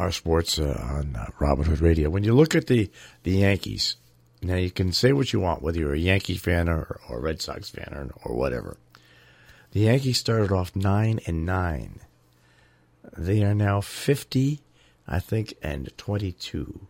our sports on Robin Hood Radio. When you look at the Yankees, now you can say what you want, whether you're a Yankee fan or a Red Sox fan or whatever. The Yankees started off 9-9. They are now 50, I think, and 22.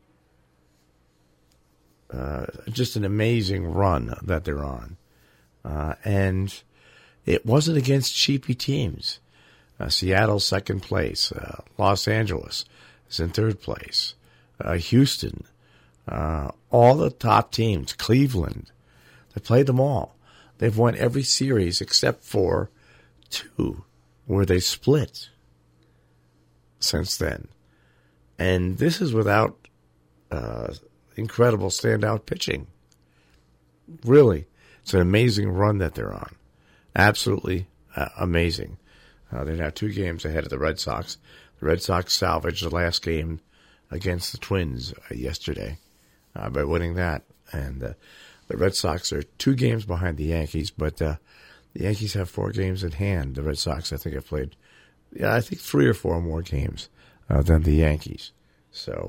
Just an amazing run that they're on. And it wasn't against cheapy teams. Seattle's second place. Los Angeles is in third place. Houston. All the top teams. Cleveland. They played them all. They've won every series except for 2 where they split since then. And this is without incredible standout pitching. Really, it's an amazing run that they're on. Absolutely amazing. They're now 2 games ahead of the Red Sox. The Red Sox salvaged the last game against the Twins yesterday by winning that. And the Red Sox are 2 games behind the Yankees, but the Yankees have 4 games in hand. The Red Sox, I think, have played, I think 3 or 4 more games than the Yankees. So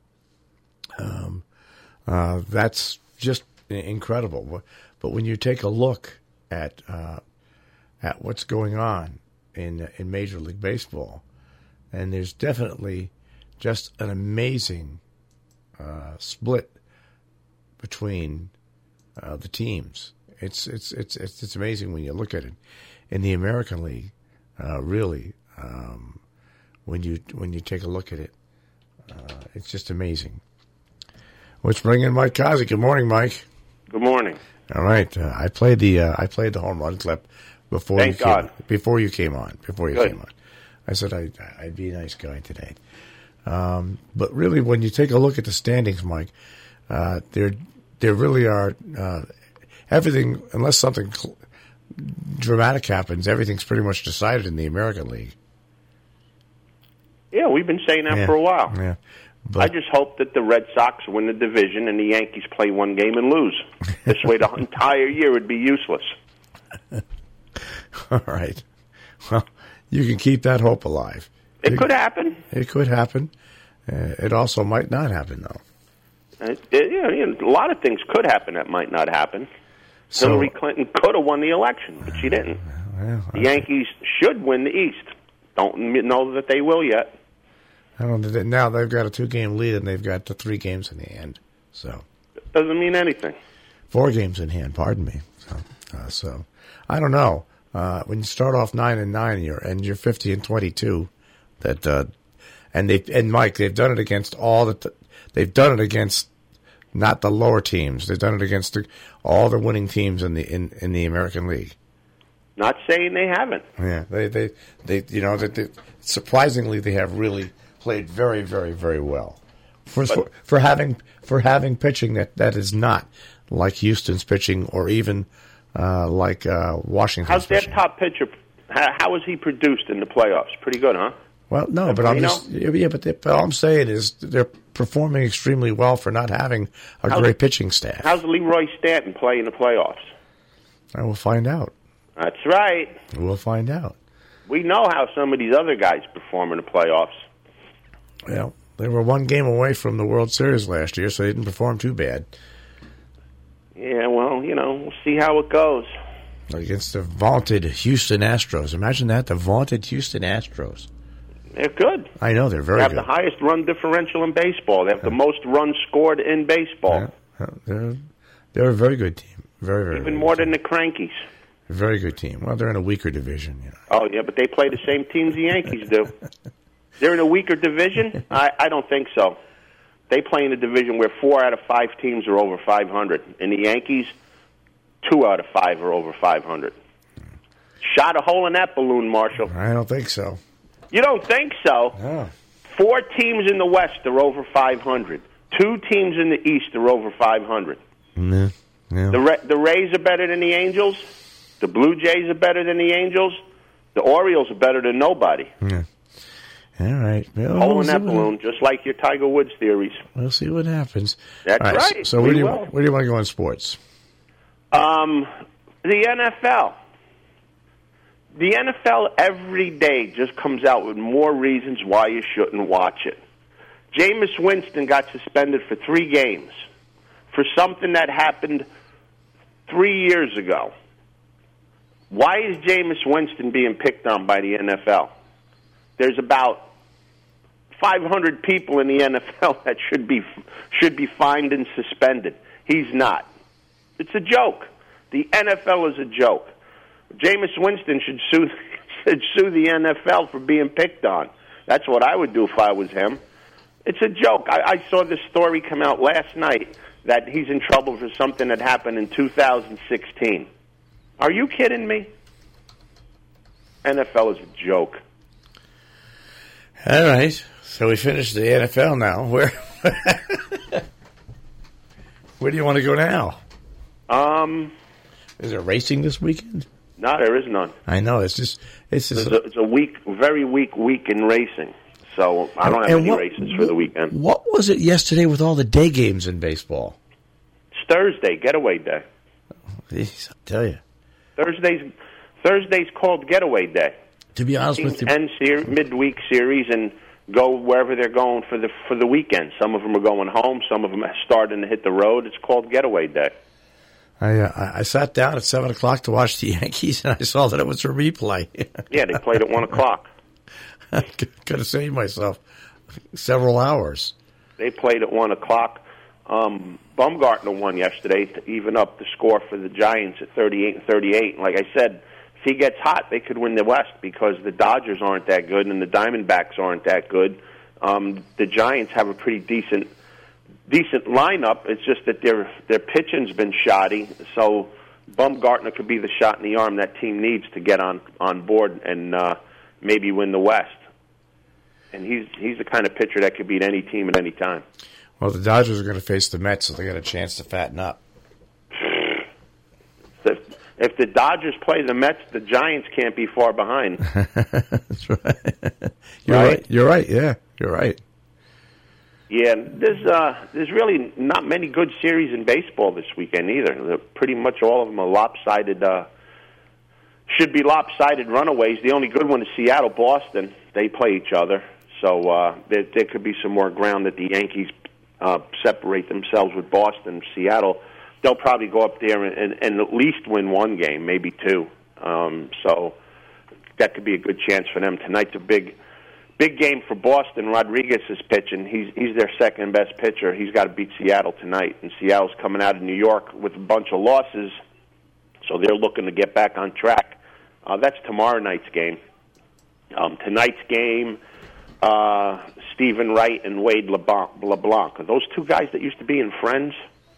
that's just incredible. But when you take a look at what's going on in Major League Baseball, and there's definitely just an amazing split between the teams. It's amazing when you look at it in the American League. Really, when you take a look at it, it's just amazing. Let's bring in Mike Kazi. Good morning, Mike. Good morning. All right, I played the home run clip before Thank God. Before you came on. Good. I said I'd be a nice guy today. But really, when you take a look at the standings, Mike, there really are everything, unless something dramatic happens, everything's pretty much decided in the American League. Yeah, we've been saying that for a while. Yeah. But I just hope that the Red Sox win the division and the Yankees play 1 game and lose. This way the entire year would be useless. All right. Well, you can keep that hope alive. It could happen. It could happen. It also might not happen, though. A lot of things could happen that might not happen. Hillary Clinton could have won the election, but she didn't. Well, the Yankees should win the East. Don't know that they will yet. I don't know. Now they've got a 2-game lead, and they've got 3 games in hand. So doesn't mean anything. 4 games in hand. Pardon me. So I don't know. When you start off 9-9, and you're 50 and 22, and Mike, they've done it against they've done it against not the lower teams. They've done it against all the winning teams in the American League. Not saying they haven't. Yeah, they surprisingly they have really played very, very, very well for having pitching that is not like Houston's pitching or even like Washington's How's their pitching. top pitcher? How was he produced in the playoffs? Pretty good, huh? Well, no, but all I'm saying is they're performing extremely well for not having a great pitching staff. How's Leroy Stanton play in the playoffs? I will find out. That's right. We'll find out. We know how some of these other guys perform in the playoffs. Well, they were 1 game away from the World Series last year, so they didn't perform too bad. Yeah, well, we'll see how it goes. Against the vaunted Houston Astros. Imagine that, the vaunted Houston Astros. They're good. I know, they're very good. They have the highest run differential in baseball. They have the most runs scored in baseball. They're a very good team. Very, very Even good more team. than the Crankies. Very good team. Well, they're in a weaker division. Oh, yeah, but they play the same teams the Yankees do. They're in a weaker division? I don't think so. They play in a division where 4 out of 5 teams are over 500. And the Yankees, 2 out of 5 are over 500. Shot a hole in that balloon, Marshall. I don't think so. You don't think so? No. 4 teams in the West are over 500. 2 teams in the East are over 500. No. The Rays are better than the Angels. The Blue Jays are better than the Angels. The Orioles are better than nobody. Yeah. All right. Well, Hole in that balloon, just like your Tiger Woods theories. We'll see what happens. That's right. So where do you want to go in sports? The NFL. The NFL every day just comes out with more reasons why you shouldn't watch it. Jameis Winston got suspended for 3 games for something that happened 3 years ago. Why is Jameis Winston being picked on by the NFL? There's about 500 people in the NFL that should be fined and suspended. He's not. It's a joke. The NFL is a joke. Jameis Winston should sue the NFL for being picked on. That's what I would do if I was him. It's a joke. I saw this story come out last night that he's in trouble for something that happened in 2016. Are you kidding me? NFL is a joke. All right. So we finished the NFL now. Where do you want to go now? Is there racing this weekend? No, there is none. I know. It's a very weak week in racing. So I don't have any races for the weekend. What was it yesterday with all the day games in baseball? It's Thursday, getaway day. Jeez, I tell you. Thursday's called getaway day. To be honest with you, end midweek series and go wherever they're going for the weekend. Some of them are going home. Some of them are starting to hit the road. It's called getaway day. I sat down at 7 o'clock to watch the Yankees, and I saw that it was a replay. Yeah, they played at 1 o'clock. I could have saved myself several hours. They played at 1 o'clock. Bumgarner won yesterday to even up the score for the Giants at 38-38. And like I said, if he gets hot, they could win the West because the Dodgers aren't that good and the Diamondbacks aren't that good. The Giants have a pretty decent lineup. It's just that their pitching's been shoddy. So Bumgarner could be the shot in the arm that team needs to get on board and maybe win the West. And he's the kind of pitcher that could beat any team at any time. Well, the Dodgers are going to face the Mets, so they got a chance to fatten up. If the Dodgers play the Mets, the Giants can't be far behind. That's right. You're right. You're right. Yeah, you're right. Yeah, there's really not many good series in baseball this weekend either. Pretty much all of them are lopsided. Should be lopsided runaways. The only good one is Seattle, Boston. They play each other, so there could be some more ground that the Yankees separate themselves with Boston. Seattle, they'll probably go up there and at least win 1 game, maybe 2. So that could be a good chance for them. Tonight's a big game for Boston. Rodriguez is pitching. He's their second best pitcher. He's got to beat Seattle tonight, and Seattle's coming out of New York with a bunch of losses, so they're looking to get back on track. That's tomorrow night's game. Tonight's game, Stephen Wright and Wade LeBlanc. Are those 2 guys that used to be in Friends?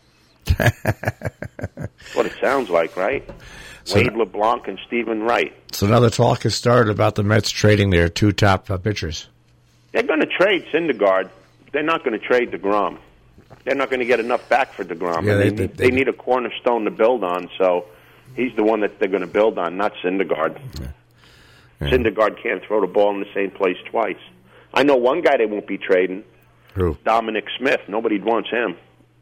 That's what it sounds like, right? So, Wade LeBlanc and Stephen Wright. So now the talk has started about the Mets trading their 2 top pitchers. They're going to trade Syndergaard. They're not going to trade DeGrom. They're not going to get enough back for DeGrom. Yeah, they need a cornerstone to build on, so he's the one that they're going to build on, not Syndergaard. Yeah. Yeah. Syndergaard can't throw the ball in the same place twice. I know one guy they won't be trading. Who? Dominic Smith. Nobody wants him.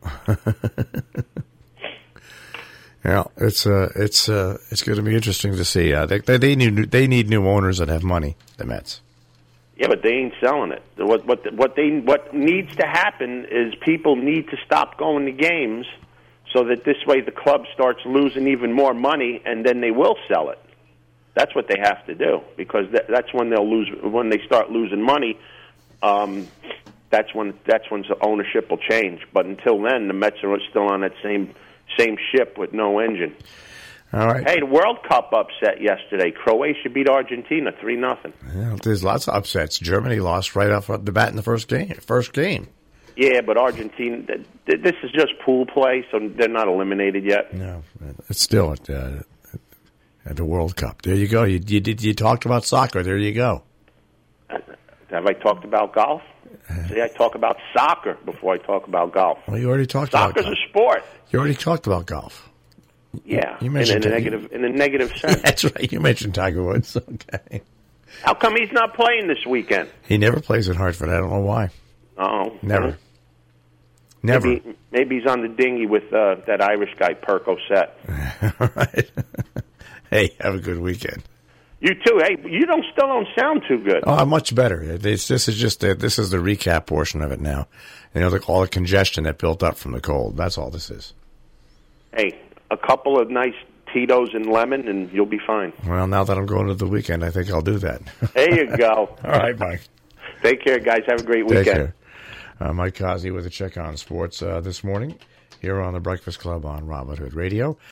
Yeah, it's going to be interesting to see. They need new owners that have money. The Mets. Yeah, but they ain't selling it. What needs to happen is people need to stop going to games, so that this way the club starts losing even more money, and then they will sell it. That's what they have to do, because that's when they'll lose. When they start losing money, that's when the ownership will change. But until then, the Mets are still on that same ship with no engine. All right. Hey, the World Cup upset yesterday. Croatia beat Argentina 3-0. Yeah, there's lots of upsets. Germany lost right off the bat in the first game. Yeah, but Argentina. This is just pool play, so they're not eliminated yet. No, it's still at the World Cup. There you go. You talked about soccer. There you go. Have I talked about golf? See, I talk about soccer before I talk about golf. Well, you already talked about golf. Soccer's a sport. You already talked about golf. Yeah, you mentioned in a negative sense. That's right. You mentioned Tiger Woods. Okay. How come he's not playing this weekend? He never plays at Hartford. I don't know why. Oh, never. Never. Maybe he's on the dinghy with that Irish guy, Perko Set. All right. Hey, have a good weekend. You too. Hey, you still don't sound too good. Oh, much better. This is the recap portion of it now. All the congestion that built up from the cold. That's all this is. Hey, a couple of nice Tito's and lemon, and you'll be fine. Well, now that I'm going to the weekend, I think I'll do that. There you go. All right, Mike. Take care, guys. Have a great weekend. Take care. Mike Kazi with a check on sports this morning here on the Breakfast Club on Robin Hood Radio.